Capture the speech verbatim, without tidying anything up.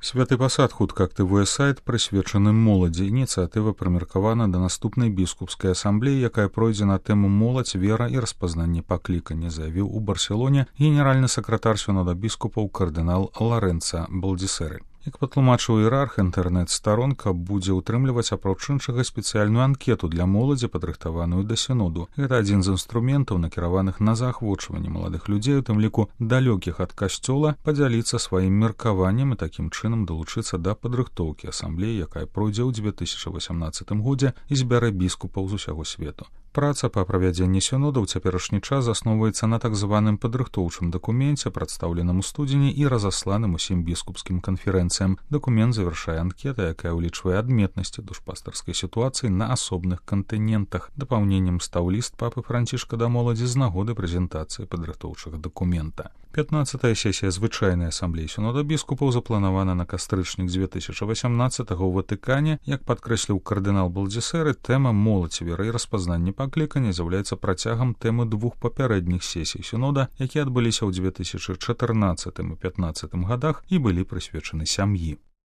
Святы пасад хутка актывуе сайт, прысвечаны моладзі. Ініцыятыва прымеркавана да наступнай біскупскай асамблеі, якая пройдзе на тэму моладзь, вера і распазнанне паклікання, заявіў у Барселоне генеральны сакратар сінода біскупаў кардынал Лоренцо Балдзесеры. Як патлумачыў іерарх, інтэрнэт-старонка будзе ўтрымліваць апроч іншага спецыяльную анкету для моладзі, падрыхтаваную да сіноду. Гэта адзін з інструментаў, накіраваных на заахвочванне маладых людзей, у тым ліку далёкіх ад касцёла, падзяліцца сваім меркаваннем і такім чынам далучыцца да падрыхтоўкі асамблеі, якая пройдзе ў дзве тысячы васямнаццатым годзе і збярэ біскупаў з усяго свету. Праца па правядзенні сінода ў цяперашні час асноўваецца на так званым падрыхтоўчым дакуменце, прадстаўленым у студзені і разасланым усім біскупскім канферэнцыям. Дакумент завяршае анкета, якая ўлічвае адметнасці душпастарскай сітуацыі на асобных кантынентах. Дапаўненнем стаў ліст папы Францішка да моладзі з нагоды прэзентацыі падрыхтоўчага дакумента. пятнаццатая сесія звычайнай асамблеі сінода біскупаў запланавана на кастрычнік дзве тысячы васямнаццатага ў Ватыкане. Як падкрэсліў кардынал Балдзесеры, тэма моладзь, вера і распазнанне паклікання з'яўляецца працягам тэмы двух папярэдніх сесій сінода, якія адбыліся ў дзве тысячы чатырнаццатым і пятнаццатым годах і былі прысвечаны сям'і.